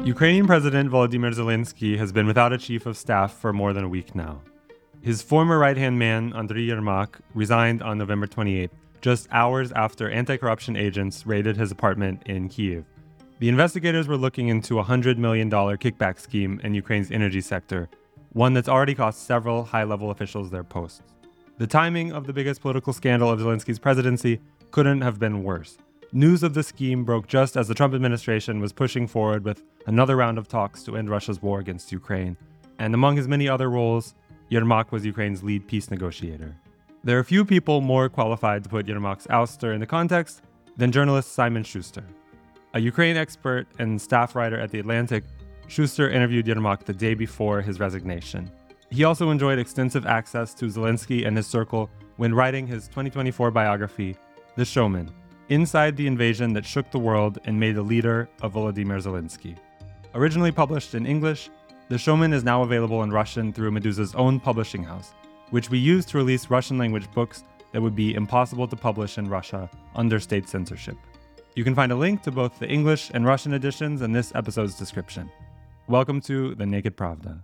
Ukrainian President Volodymyr Zelensky has been without a chief of staff for more than a week now. His former right-hand man, Andriy Yermak, resigned on November 28th, just hours after anti-corruption agents raided his apartment in Kyiv. The investigators were looking into a $100 million kickback scheme in Ukraine's energy sector, one that's already cost several high-level officials their posts. The timing of the biggest political scandal of Zelensky's presidency couldn't have been worse. News of the scheme broke just as the Trump administration was pushing forward with another round of talks to end Russia's war against Ukraine. And among his many other roles, Yermak was Ukraine's lead peace negotiator. There are few people more qualified to put Yermak's ouster into context than journalist Simon Schuster. A Ukraine expert and staff writer at The Atlantic, Schuster interviewed Yermak the day before his resignation. He also enjoyed extensive access to Zelensky and his circle when writing his 2024 biography, The Showman, Inside the Invasion That Shook the World and Made a Leader of Volodymyr Zelensky. Originally published in English, The Showman is now available in Russian through Meduza's own publishing house, which we use to release Russian-language books that would be impossible to publish in Russia under state censorship. You can find a link to both the English and Russian editions in this episode's description. Welcome to The Naked Pravda.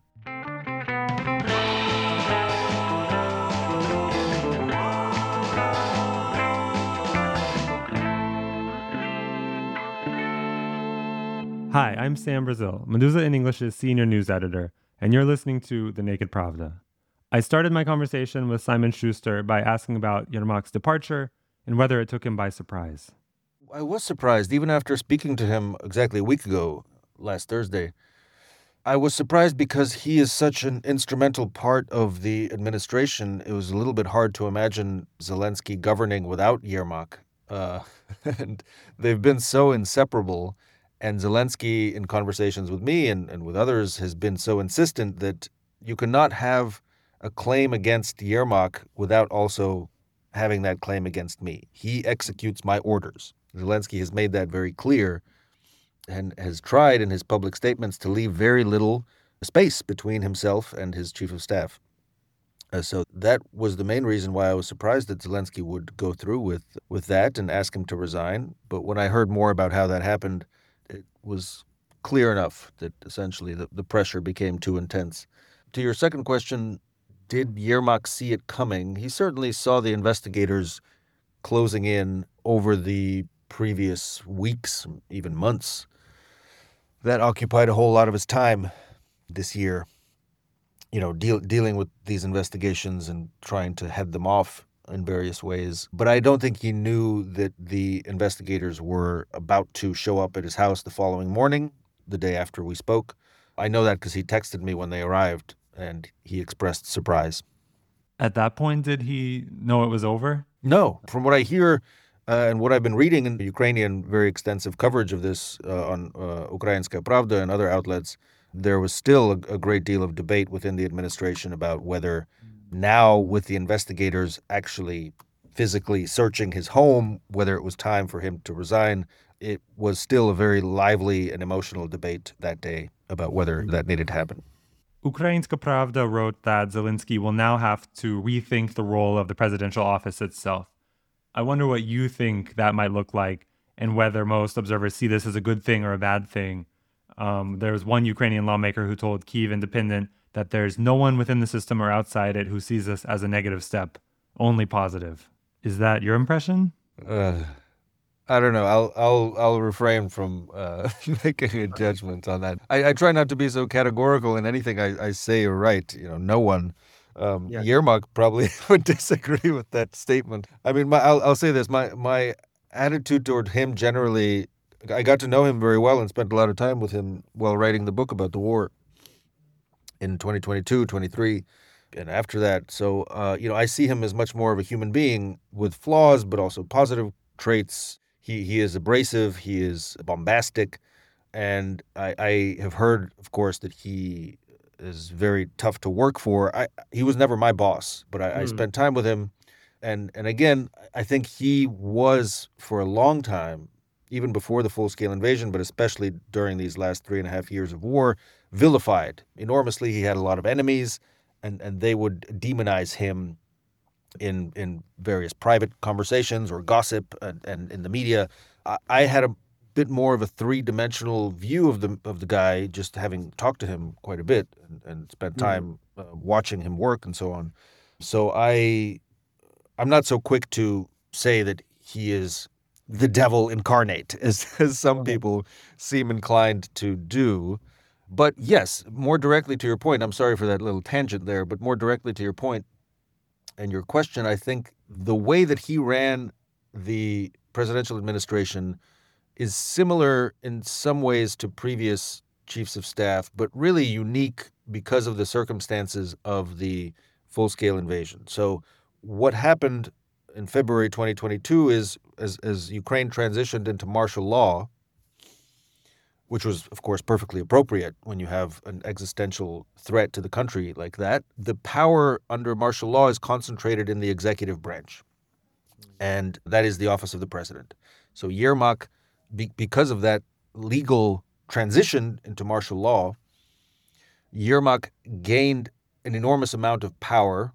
Hi, I'm Sam Brazil, Meduza in English's senior news editor, and you're listening to The Naked Pravda. I started my conversation with Simon Schuster by asking about Yermak's departure and whether it took him by surprise. I was surprised, even after speaking to him exactly a week ago, last Thursday. I was surprised because he is such an instrumental part of the administration. It was a little bit hard to imagine Zelensky governing without Yermak. And they've been so inseparable. And Zelensky, in conversations with me and with others, has been so insistent that you cannot have a claim against Yermak without also having that claim against me. He executes my orders. Zelensky has made that very clear and has tried in his public statements to leave very little space between himself and his chief of staff. So that was the main reason why I was surprised that Zelensky would go through with that and ask him to resign. But when I heard more about how that happened, it was clear enough that essentially the pressure became too intense. To your second question, did Yermak see it coming? He certainly saw the investigators closing in over the previous weeks, even months. That occupied a whole lot of his time this year, dealing with these investigations and trying to head them off in various ways. But I don't think he knew that the investigators were about to show up at his house the following morning, the day after we spoke. I know that because he texted me when they arrived, and he expressed surprise. At that point, did he know it was over? No. From what I hear and what I've been reading in the Ukrainian very extensive coverage of this on Ukrainska Pravda and other outlets, there was still a great deal of debate within the administration about whether now, with the investigators actually physically searching his home, whether it was time for him to resign. It was still a very lively and emotional debate that day about whether that needed to happen. Ukrainska Pravda wrote that Zelensky will now have to rethink the role of the presidential office itself. I wonder what you think that might look like and whether most observers see this as a good thing or a bad thing. There was one Ukrainian lawmaker who told Kyiv Independent that there's no one within the system or outside it who sees this as a negative step, only positive. Is that your impression? I don't know. I'll refrain from making a judgment on that. I try not to be so categorical in anything I say or write. No one. Yermak probably would disagree with that statement. I mean, I'll say this. My attitude toward him generally, I got to know him very well and spent a lot of time with him while writing the book about the war in 2022, 23, and after that. So, I see him as much more of a human being with flaws, but also positive traits. He is abrasive, he is bombastic, and I have heard, of course, that he is very tough to work for. He was never my boss, but I spent time with him, and again, I think he was, for a long time, even before the full-scale invasion, but especially during these last 3.5 years of war, vilified enormously. He had a lot of enemies, and they would demonize him in various private conversations or gossip and in the media. I had a bit more of a three-dimensional view of the guy, just having talked to him quite a bit and spent time watching him work and so on. So I'm not so quick to say that he is the devil incarnate, as some people seem inclined to do. But yes, more directly to your point, I'm sorry for that little tangent there, but more directly to your point and your question, I think the way that he ran the presidential administration is similar in some ways to previous chiefs of staff, but really unique because of the circumstances of the full-scale invasion. So what happened in February 2022 is as Ukraine transitioned into martial law, which was, of course, perfectly appropriate when you have an existential threat to the country like that, the power under martial law is concentrated in the executive branch, and that is the office of the president. So Yermak, because of that legal transition into martial law, Yermak gained an enormous amount of power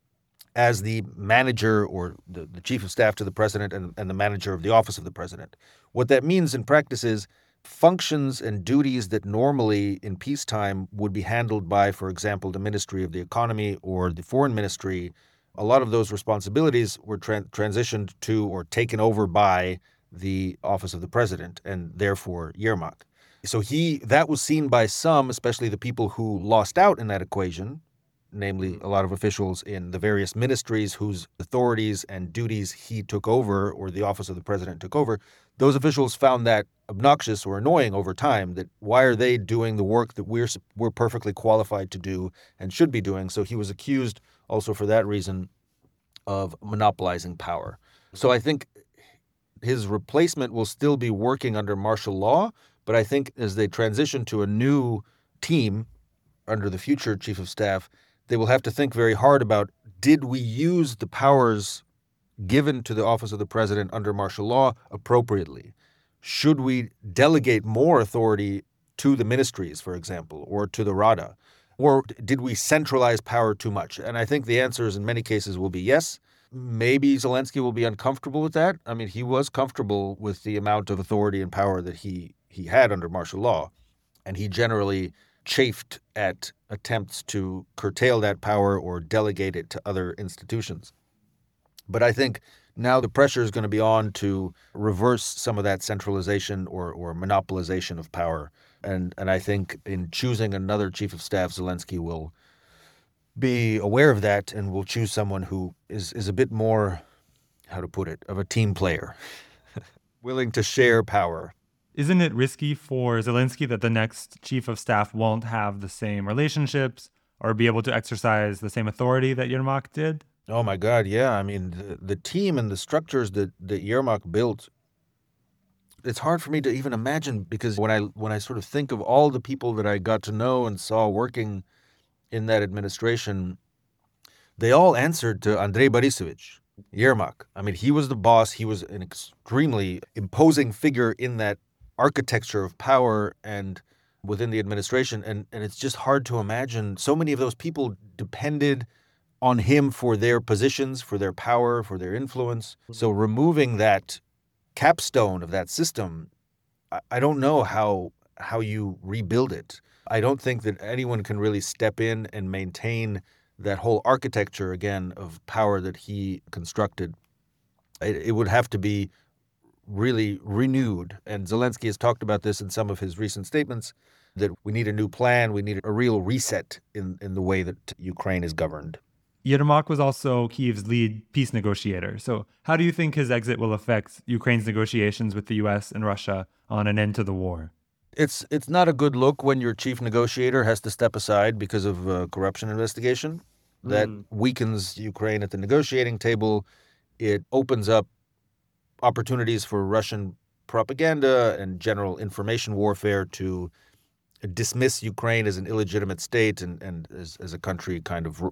as the manager or the chief of staff to the president and the manager of the office of the president. What that means in practice is functions and duties that normally in peacetime would be handled by, for example, the Ministry of the Economy or the Foreign Ministry, a lot of those responsibilities were transitioned to or taken over by the office of the president and therefore Yermak. So that was seen by some, especially the people who lost out in that equation, namely a lot of officials in the various ministries whose authorities and duties he took over or the office of the president took over. Those officials found that obnoxious or annoying over time, that why are they doing the work that we're perfectly qualified to do and should be doing? So he was accused also for that reason of monopolizing power. So I think his replacement will still be working under martial law, but I think as they transition to a new team under the future chief of staff, they will have to think very hard about, did we use the powers given to the office of the president under martial law appropriately? Should we delegate more authority to the ministries, for example, or to the Rada? Or did we centralize power too much? And I think the answers in many cases will be yes. Maybe Zelensky will be uncomfortable with that. I mean, he was comfortable with the amount of authority and power that he had under martial law, and he generally chafed at attempts to curtail that power or delegate it to other institutions. But I think now the pressure is going to be on to reverse some of that centralization or monopolization of power. And I think in choosing another chief of staff, Zelensky will be aware of that and will choose someone who is a bit more, how to put it, of a team player, willing to share power. Isn't it risky for Zelensky that the next chief of staff won't have the same relationships or be able to exercise the same authority that Yermak did? Oh my God, yeah. I mean, the team and the structures that Yermak built, it's hard for me to even imagine, because when I sort of think of all the people that I got to know and saw working in that administration, they all answered to Andrei Borisovich Yermak. I mean, he was the boss. He was an extremely imposing figure in that architecture of power and within the administration. And it's just hard to imagine. So many of those people depended on him for their positions, for their power, for their influence. So removing that capstone of that system, I don't know how you rebuild it. I don't think that anyone can really step in and maintain that whole architecture again of power that he constructed. It would have to be really renewed. And Zelensky has talked about this in some of his recent statements, that we need a new plan. We need a real reset in the way that Ukraine is governed. Yermak was also Kyiv's lead peace negotiator. So how do you think his exit will affect Ukraine's negotiations with the U.S. and Russia on an end to the war? It's not a good look when your chief negotiator has to step aside because of a corruption investigation. That weakens Ukraine at the negotiating table. It opens up opportunities for Russian propaganda and general information warfare to dismiss Ukraine as an illegitimate state and as a country kind of,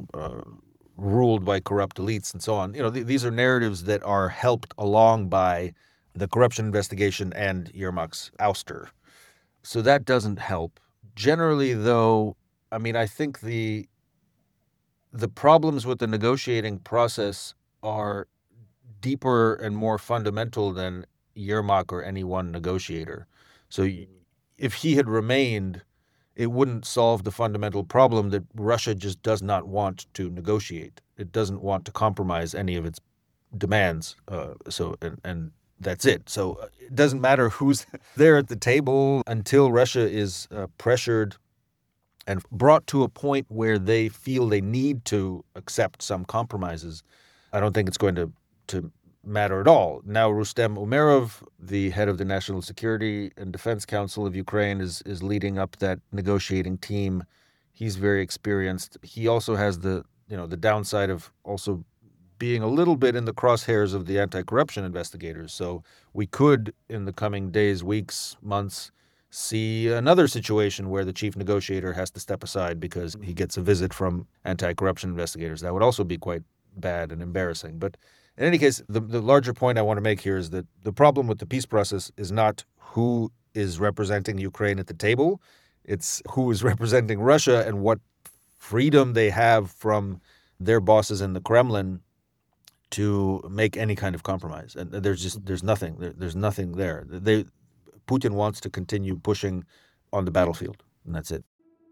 ruled by corrupt elites and so on. These are narratives that are helped along by the corruption investigation and Yermak's ouster. So that doesn't help. Generally, though, I mean, I think the problems with the negotiating process are deeper and more fundamental than Yermak or any one negotiator. So if he had remained, it wouldn't solve the fundamental problem that Russia just does not want to negotiate. It doesn't want to compromise any of its demands. And that's it. So it doesn't matter who's there at the table until Russia is pressured and brought to a point where they feel they need to accept some compromises. I don't think it's going to matter at all. Now, Rustem Umerov, the head of the National Security and Defense Council of Ukraine, is leading up that negotiating team. He's very experienced. He also has the downside of also being a little bit in the crosshairs of the anti-corruption investigators. So we could, in the coming days, weeks, months, see another situation where the chief negotiator has to step aside because he gets a visit from anti-corruption investigators. That would also be quite bad and embarrassing. But in any case, the larger point I want to make here is that the problem with the peace process is not who is representing Ukraine at the table. It's who is representing Russia and what freedom they have from their bosses in the Kremlin to make any kind of compromise. And there's nothing. There's nothing there. Putin wants to continue pushing on the battlefield, and that's it.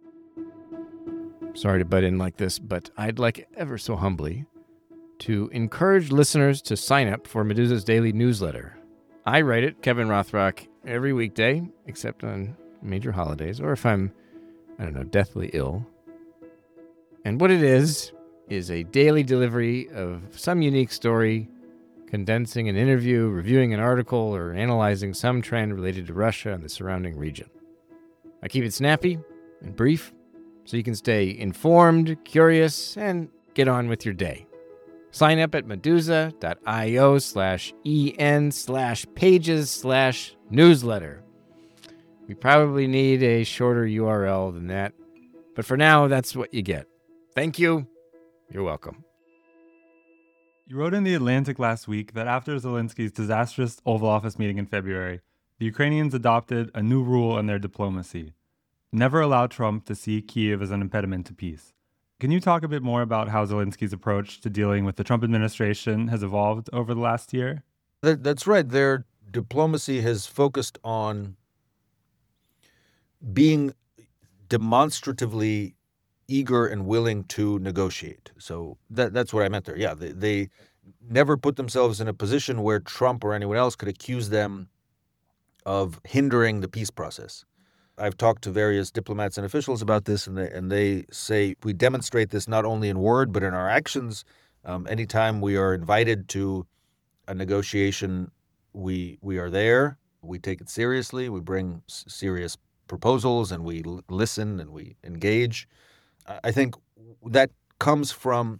Sorry to butt in like this, but I'd like ever so humbly to encourage listeners to sign up for Meduza's daily newsletter. I write it, Kevin Rothrock, every weekday, except on major holidays, or if I'm, deathly ill. And what it is a daily delivery of some unique story, condensing an interview, reviewing an article, or analyzing some trend related to Russia and the surrounding region. I keep it snappy and brief so you can stay informed, curious, and get on with your day. Sign up at meduza.io/en/pages/newsletter. We probably need a shorter URL than that, but for now, that's what you get. Thank you. You're welcome. You wrote in The Atlantic last week that after Zelensky's disastrous Oval Office meeting in February, the Ukrainians adopted a new rule in their diplomacy: never allow Trump to see Kyiv as an impediment to peace. Can you talk a bit more about how Zelensky's approach to dealing with the Trump administration has evolved over the last year? That's right. Their diplomacy has focused on being demonstratively eager and willing to negotiate. So that's what I meant there. Yeah, they never put themselves in a position where Trump or anyone else could accuse them of hindering the peace process. I've talked to various diplomats and officials about this, and they say we demonstrate this not only in word but in our actions. Anytime we are invited to a negotiation, we are there. We take it seriously. We bring serious proposals, and we listen and we engage. I think that comes from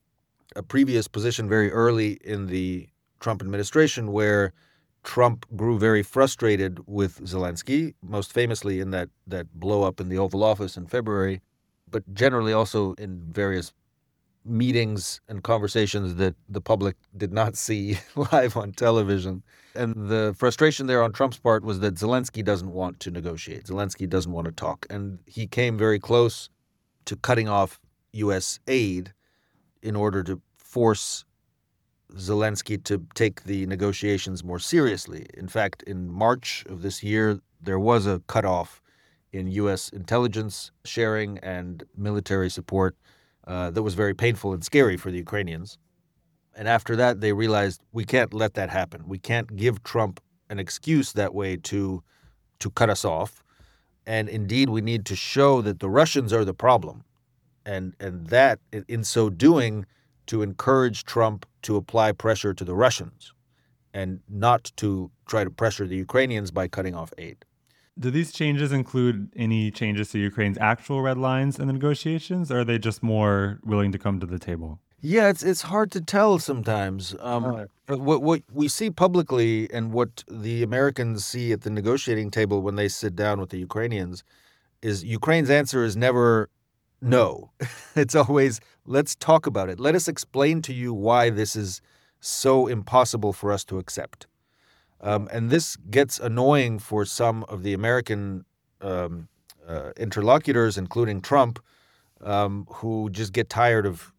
a previous position very early in the Trump administration where Trump grew very frustrated with Zelensky, most famously in that blow up in the Oval Office in February, but generally also in various meetings and conversations that the public did not see live on television. And the frustration there on Trump's part was that Zelensky doesn't want to negotiate. Zelensky doesn't want to talk. And he came very close to cutting off U.S. aid in order to force Zelensky to take the negotiations more seriously. In fact, in March of this year, there was a cutoff in U.S. intelligence sharing and military support that was very painful and scary for the Ukrainians. And after that, they realized we can't let that happen. We can't give Trump an excuse that way to cut us off. And indeed, we need to show that the Russians are the problem. And that, in so doing, to encourage Trump to apply pressure to the Russians and not to try to pressure the Ukrainians by cutting off aid. Do these changes include any changes to Ukraine's actual red lines in the negotiations, or are they just more willing to come to the table? Yeah, it's hard to tell sometimes. What we see publicly and what the Americans see at the negotiating table when they sit down with the Ukrainians is Ukraine's answer is never no. It's always, let's talk about it. Let us explain to you why this is so impossible for us to accept. And this gets annoying for some of the American interlocutors, including Trump, who just get tired of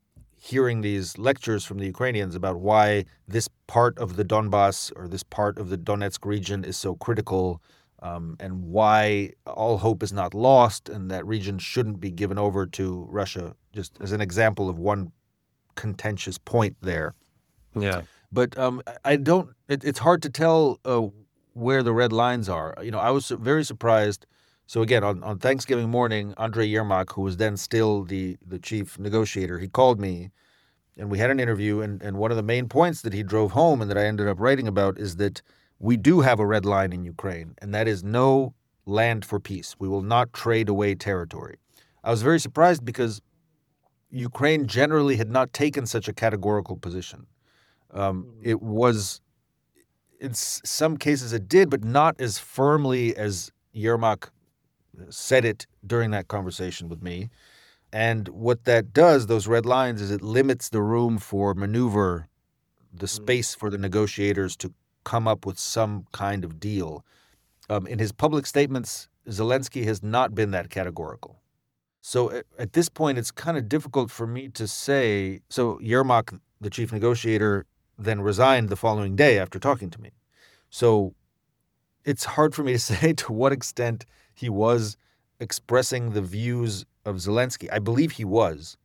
hearing these lectures from the Ukrainians about why this part of the Donbass or this part of the Donetsk region is so critical, and why all hope is not lost and that region shouldn't be given over to Russia, just as an example of one contentious point there. Yeah. But I don't. It's hard to tell where the red lines are. I was very surprised. So again, on Thanksgiving morning, Andrei Yermak, who was then still the chief negotiator, he called me, and we had an interview. And one of the main points that he drove home and that I ended up writing about is that we do have a red line in Ukraine, and that is no land for peace. We will not trade away territory. I was very surprised because Ukraine generally had not taken such a categorical position. It was, in some cases it did, but not as firmly as Yermak said it during that conversation with me. And what that does, those red lines, is it limits the room for maneuver, the space for the negotiators to come up with some kind of deal. In his public statements, Zelensky has not been that categorical. So at this point, it's kind of difficult for me to say. So Yermak, the chief negotiator, then resigned the following day after talking to me. So it's hard for me to say to what extent he was expressing the views of Zelensky. I believe he was.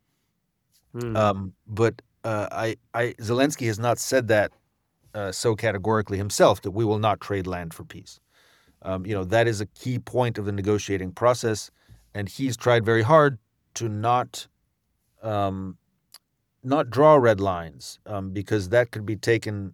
But Zelensky has not said that so categorically himself, that we will not trade land for peace. That is a key point of the negotiating process, and he's tried very hard to not draw red lines, because that could be taken,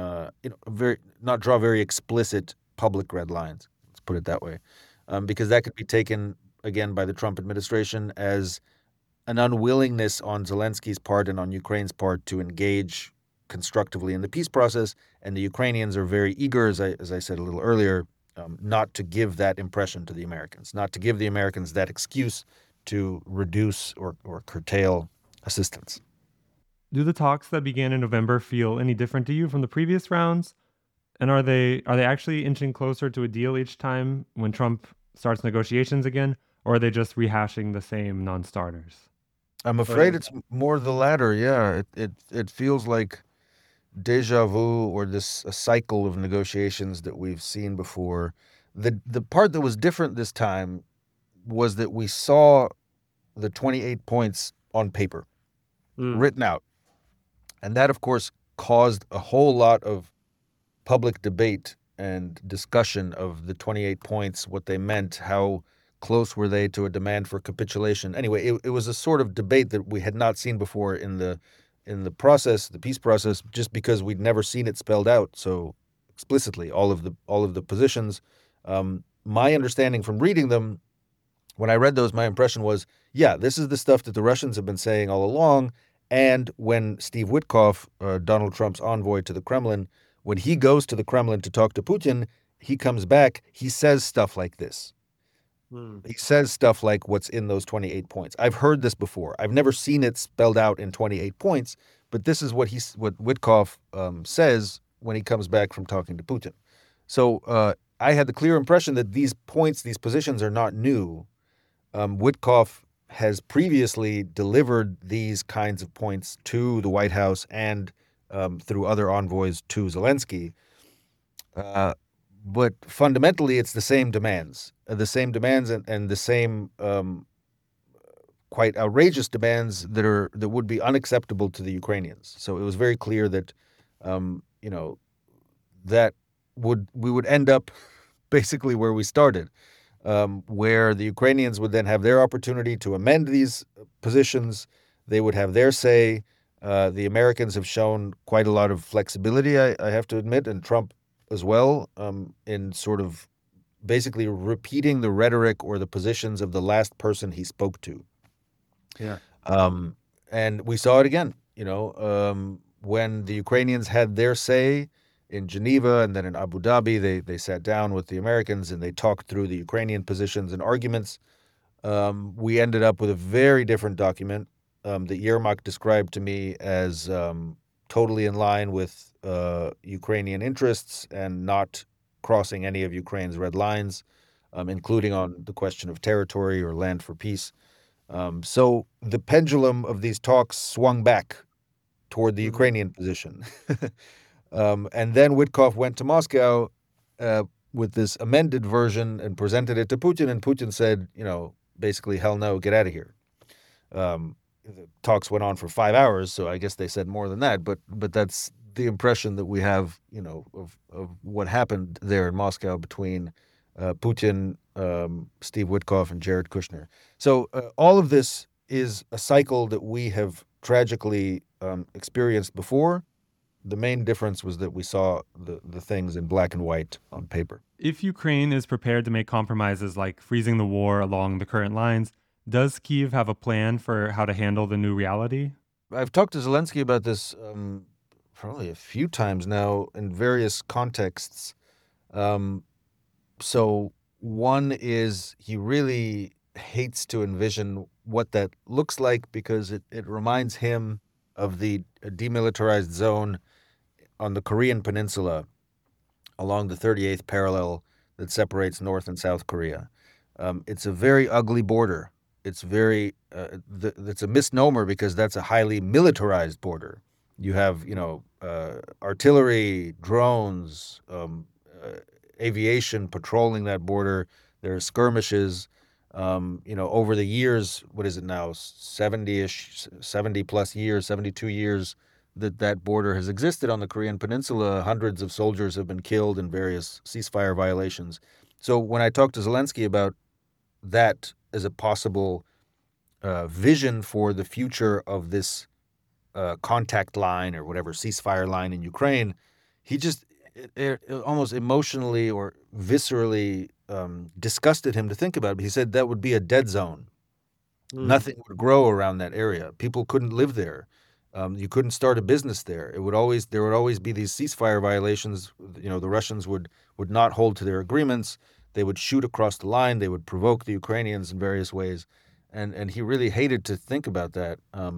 not draw very explicit public red lines. Let's put it that way, because that could be taken again by the Trump administration as an unwillingness on Zelensky's part and on Ukraine's part to engage constructively in the peace process, and the Ukrainians are very eager, as I said a little earlier, not to give that impression to the Americans, not to give the Americans that excuse to reduce or curtail assistance. Do the talks that began in November feel any different to you from the previous rounds? And are they actually inching closer to a deal each time when Trump starts negotiations again, or are they just rehashing the same non-starters? I'm afraid it's more the latter. Yeah, it feels like deja vu, or a cycle of negotiations that we've seen before. The part that was different this time was that we saw the 28 points on paper, written out. And that, of course, caused a whole lot of public debate and discussion of the 28 points, what they meant, how close were they to a demand for capitulation. Anyway, it was a sort of debate that we had not seen before in the process, the peace process, just because we'd never seen it spelled out so explicitly, all of the positions. My understanding from reading them, when I read those, my impression was, yeah, this is the stuff that the Russians have been saying all along. And when Steve Witkoff, Donald Trump's envoy to the Kremlin, when he goes to the Kremlin to talk to Putin, he comes back, he says stuff like this. He says stuff like what's in those 28 points. I've heard this before. I've never seen it spelled out in 28 points, but this is what Witkoff says when he comes back from talking to Putin. So I had the clear impression that these points, these positions are not new. Witkoff has previously delivered these kinds of points to the White House and through other envoys to Zelensky. But fundamentally, it's the same demands and the same quite outrageous demands that would be unacceptable to the Ukrainians. So it was very clear that that we would end up basically where we started, where the Ukrainians would then have their opportunity to amend these positions. They would have their say. The Americans have shown quite a lot of flexibility, I have to admit, and Trump as well, in sort of basically repeating the rhetoric or the positions of the last person he spoke to. Yeah. And we saw it again, when the Ukrainians had their say in Geneva and then in Abu Dhabi, they sat down with the Americans and they talked through the Ukrainian positions and arguments. We ended up with a very different document that Yermak described to me as totally in line with Ukrainian interests and not crossing any of Ukraine's red lines, including on the question of territory or land for peace. So the pendulum of these talks swung back toward the Ukrainian position. And then Witkoff went to Moscow with this amended version and presented it to Putin, and Putin said, basically, hell no, get out of here. The talks went on for 5 hours, so I guess they said more than that, but that's the impression that we have, of what happened there in Moscow between Putin, Steve Witkoff, and Jared Kushner. So all of this is a cycle that we have tragically experienced before. The main difference was that we saw the things in black and white on paper. If Ukraine is prepared to make compromises like freezing the war along the current lines, does Kyiv have a plan for how to handle the new reality? I've talked to Zelensky about this probably a few times now in various contexts. So one is he really hates to envision what that looks like because it reminds him of the demilitarized zone on the Korean peninsula along the 38th parallel that separates North and South Korea. It's a very ugly border. It's it's a misnomer because that's a highly militarized border. You have, artillery, drones, aviation patrolling that border. There are skirmishes. Over the years, what is it now, 70 plus years, 72 years that border has existed on the Korean Peninsula. Hundreds of soldiers have been killed in various ceasefire violations. So when I talked to Zelensky about that as a possible vision for the future of this contact line or whatever ceasefire line in Ukraine, he just it almost emotionally or viscerally disgusted him to think about it. He said that would be a dead zone. Nothing would grow around that area. People couldn't live there. You couldn't start a business there. There would always be these ceasefire violations. The Russians would not hold to their agreements. They would shoot across the line. They would provoke the Ukrainians in various ways, and he really hated to think about that.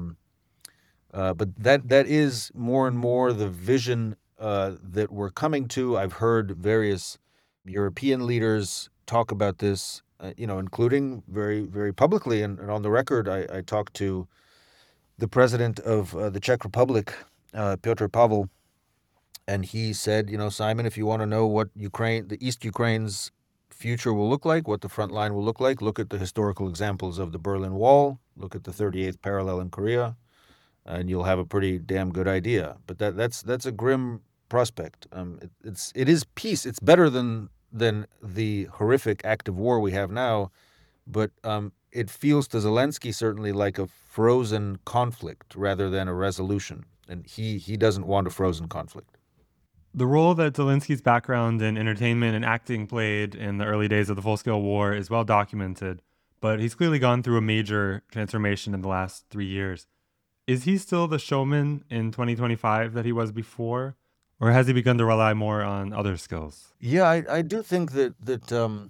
But that is more and more the vision that we're coming to. I've heard various European leaders talk about this, including very, very publicly and on the record. I talked to the president of the Czech Republic, Petr Pavel, and he said, Simon, if you want to know what the East Ukraine's future will look like, what the front line will look like, look at the historical examples of the Berlin Wall, look at the 38th parallel in Korea, and you'll have a pretty damn good idea. But that's a grim prospect. It is peace. It's better than the horrific active war we have now, but it feels to Zelensky certainly like a frozen conflict rather than a resolution, and he doesn't want a frozen conflict. The role that Zelensky's background in entertainment and acting played in the early days of the full-scale war is well documented, but he's clearly gone through a major transformation in the last 3 years. Is he still the showman in 2025 that he was before, or has he begun to rely more on other skills? Yeah, I do think that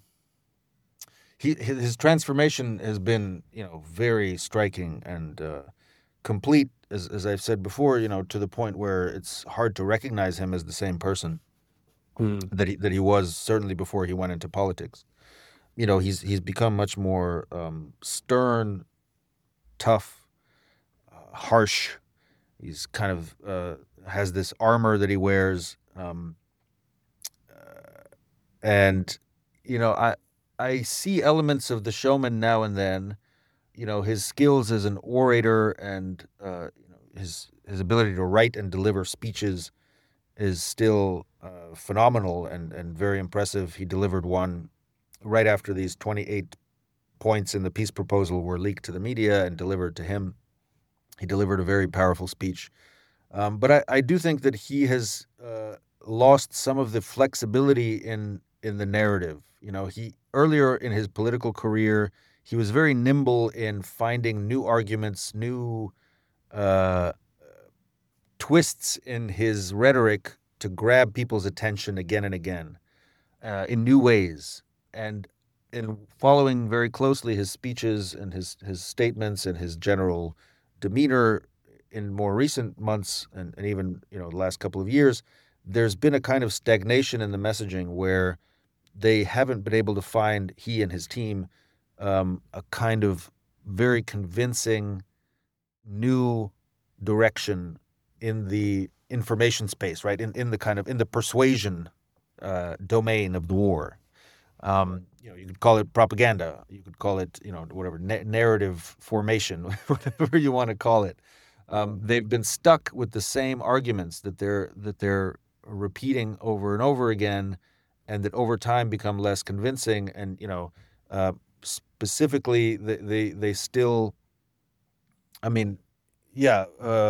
his transformation has been, very striking and complete, as I've said before, to the point where it's hard to recognize him as the same person that he was certainly before he went into politics. He's become much more stern, tough, harsh. He's kind of has this armor that he wears, and I see elements of the showman now and then. His skills as an orator and his ability to write and deliver speeches is still phenomenal and very impressive. He delivered one right after these 28 points in the peace proposal were leaked to the media and delivered to him. He delivered a very powerful speech. But I do think that he has lost some of the flexibility in the narrative. He earlier in his political career, he was very nimble in finding new arguments, new twists in his rhetoric to grab people's attention again and again in new ways. And in following very closely his speeches and his statements and his general demeanor in more recent months and even the last couple of years, there's been a kind of stagnation in the messaging where they haven't been able to find, he and his team, a kind of very convincing new direction in the information space, right? In the kind of in the persuasion domain of the war. You could call it propaganda. You could call it, whatever, narrative formation, whatever you want to call it. They've been stuck with the same arguments that they're repeating over and over again, and that over time become less convincing. And specifically, they still, I mean, yeah.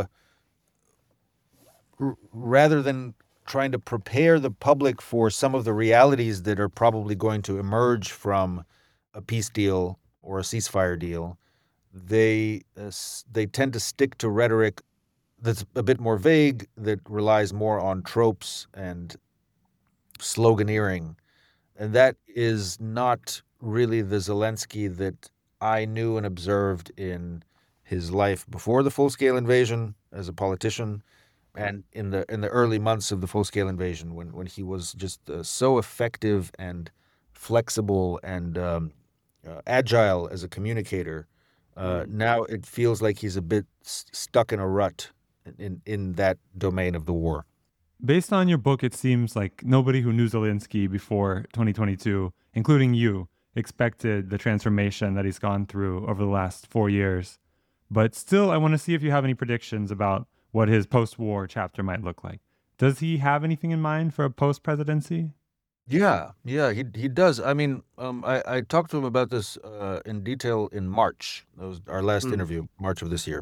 Rather than trying to prepare the public for some of the realities that are probably going to emerge from a peace deal or a ceasefire deal, they tend to stick to rhetoric that's a bit more vague, that relies more on tropes and sloganeering. And that is not really the Zelensky that I knew and observed in his life before the full-scale invasion as a politician, and in the early months of the full-scale invasion, when he was just so effective and flexible and agile as a communicator. Now it feels like he's a bit stuck in a rut in that domain of the war. Based on your book, it seems like nobody who knew Zelensky before 2022, including you, expected the transformation that he's gone through over the last 4 years. But still, I want to see if you have any predictions about what his post-war chapter might look like. Does he have anything in mind for a post-presidency? Yeah, he does. I mean, I talked to him about this in detail in March. That was our last interview, March of this year.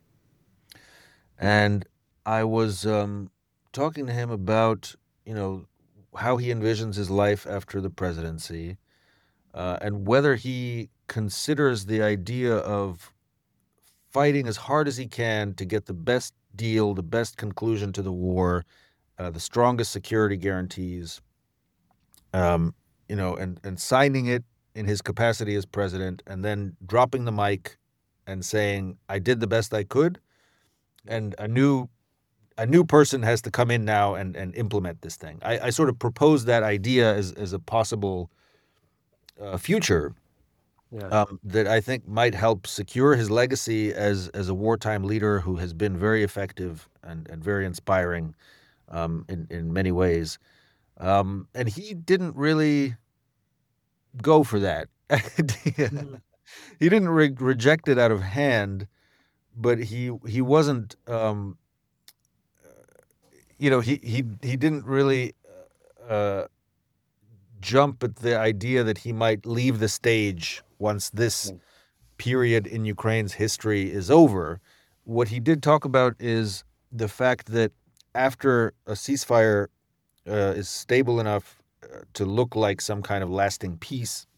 And I was talking to him about, how he envisions his life after the presidency, and whether he considers the idea of fighting as hard as he can to get the best deal, the best conclusion to the war, the strongest security guarantees, and signing it in his capacity as president, and then dropping the mic and saying, "I did the best I could, and a new person has to come in now and implement this thing." I sort of proposed that idea as a possible future. Yeah. That I think might help secure his legacy as a wartime leader who has been very effective and very inspiring in many ways. And he didn't really go for that. He didn't reject it out of hand, but he wasn't. He didn't really jump at the idea that he might leave the stage once this period in Ukraine's history is over. What he did talk about is the fact that after a ceasefire is stable enough to look like some kind of lasting peace,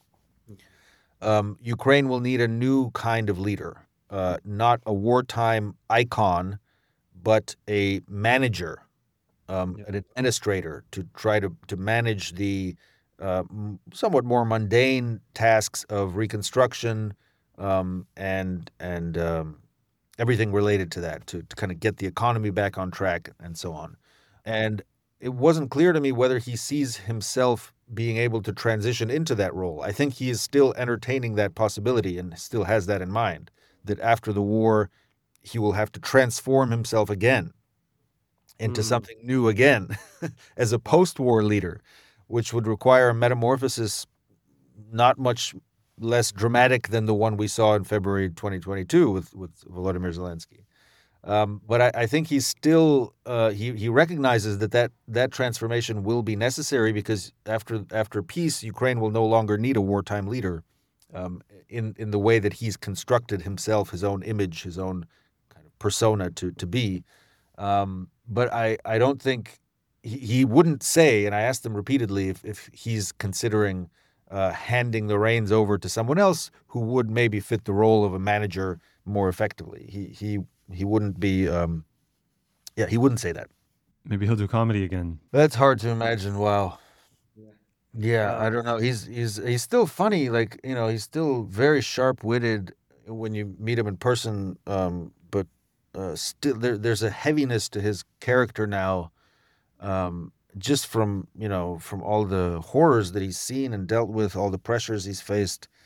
Ukraine will need a new kind of leader, not a wartime icon, but a manager, an administrator to try to manage the somewhat more mundane tasks of reconstruction and everything related to that, to kind of get the economy back on track and so on. And it wasn't clear to me whether he sees himself being able to transition into that role. I think he is still entertaining that possibility and still has that in mind, that after the war, he will have to transform himself again into something new again as a post-war leader, which would require a metamorphosis not much less dramatic than the one we saw in February 2022 with Volodymyr Zelensky. But I think he's still he recognizes that transformation will be necessary, because after peace, Ukraine will no longer need a wartime leader in the way that he's constructed himself, his own image, his own kind of persona to be. But I don't think he wouldn't say, and I asked him repeatedly if he's considering handing the reins over to someone else who would maybe fit the role of a manager more effectively. He wouldn't be, he wouldn't say that. Maybe he'll do comedy again. That's hard to imagine. Wow. Yeah, I don't know. He's still funny. Like, he's still very sharp-witted when you meet him in person. But still, there's a heaviness to his character now, just from all the horrors that he's seen and dealt with, all the pressures he's faced,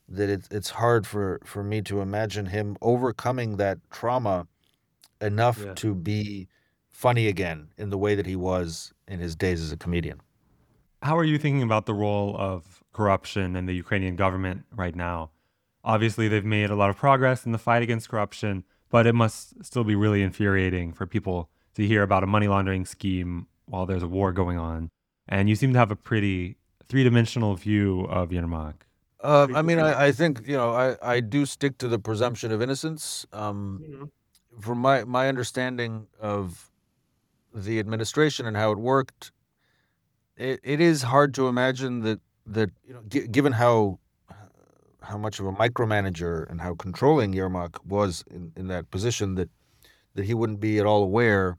that it's hard for me to imagine him overcoming that trauma enough Yeah. to be funny again in the way that he was in his days as a comedian. How are you thinking about the role of corruption in the Ukrainian government right now? Obviously, they've made a lot of progress in the fight against corruption, but it must still be really infuriating for people to hear about a money laundering scheme while there's a war going on. And you seem to have a pretty three-dimensional view of Yermak. I mean, I think, I do stick to the presumption of innocence. From my understanding of the administration and how it worked, it is hard to imagine that given how much of a micromanager and how controlling Yermak was in that position, that he wouldn't be at all aware.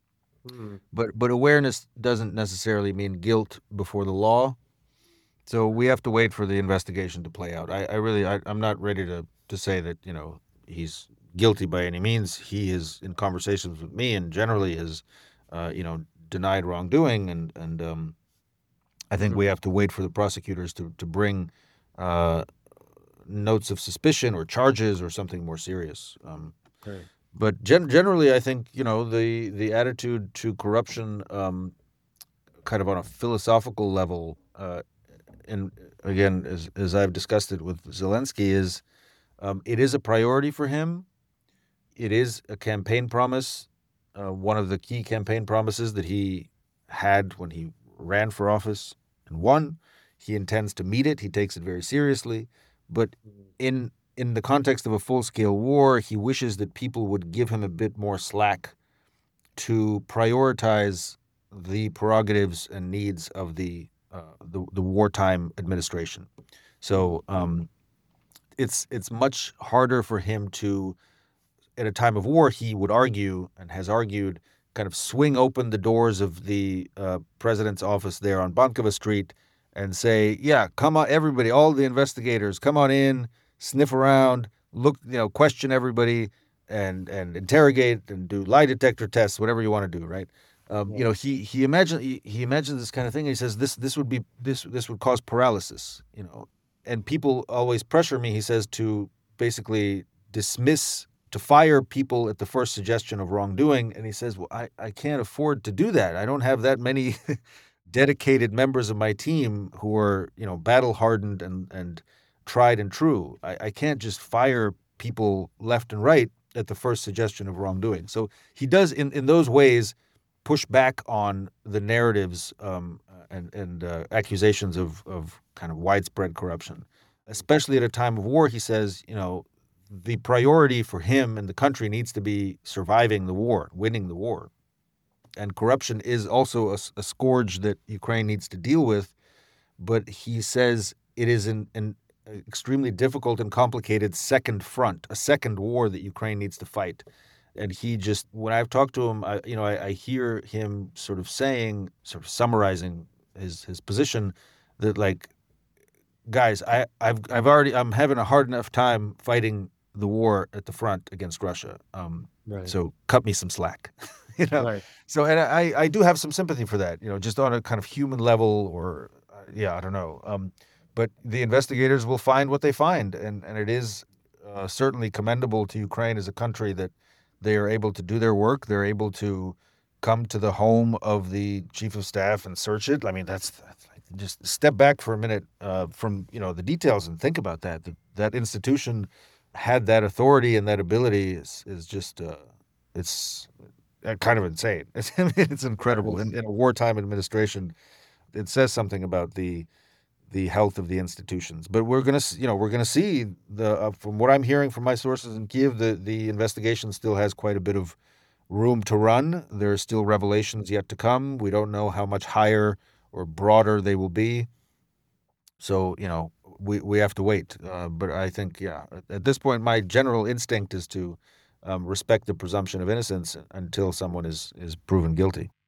But awareness doesn't necessarily mean guilt before the law. So we have to wait for the investigation to play out. I'm not ready to say that, he's guilty by any means. He is in conversations with me and generally has, denied wrongdoing. And I think we have to wait for the prosecutors to bring notes of suspicion or charges or something more serious. Right. But generally, I think, the attitude to corruption, kind of on a philosophical level, and again, as I've discussed it with Zelensky, is it is a priority for him. It is a campaign promise, one of the key campaign promises that he had when he ran for office and won. He intends to meet it. He takes it very seriously. But in the context of a full-scale war, he wishes that people would give him a bit more slack to prioritize the prerogatives and needs of the wartime administration. So it's much harder for him to, at a time of war, he would argue and has argued, kind of swing open the doors of the president's office there on Bankova Street and say, yeah, come on, everybody, all the investigators, come on in, sniff around, look, question everybody and interrogate and do lie detector tests, whatever you want to do, right? He imagines this kind of thing. And he says this would cause paralysis, and people always pressure me, he says, to basically to fire people at the first suggestion of wrongdoing. And he says, well, I can't afford to do that. I don't have that many dedicated members of my team who are, battle hardened and tried and true. I can't just fire people left and right at the first suggestion of wrongdoing. So he does in those ways push back on the narratives and accusations of kind of widespread corruption, especially at a time of war. He says, the priority for him and the country needs to be surviving the war, winning the war. And corruption is also a scourge that Ukraine needs to deal with. But he says it is an extremely difficult and complicated second front, a second war that Ukraine needs to fight. And he just, when I've talked to him, I hear him sort of summarizing his position that, like, guys, I'm having a hard enough time fighting the war at the front against Russia. Right. So cut me some slack, Right. So, and I do have some sympathy for that, just on a kind of human level, or I don't know. But the investigators will find what they find, and it is certainly commendable to Ukraine as a country that they are able to do their work. They're able to come to the home of the chief of staff and search it. I mean, that's just step back for a minute from the details and think about that. That institution had that authority and that ability is just it's kind of insane. It's incredible in a wartime administration. It says something about the health of the institutions. But we're gonna see from what I'm hearing from my sources in Kiev, the investigation still has quite a bit of room to run. There are still revelations yet to come. We don't know how much higher or broader they will be. So we have to wait. But I think at this point, my general instinct is to respect the presumption of innocence until someone is proven guilty.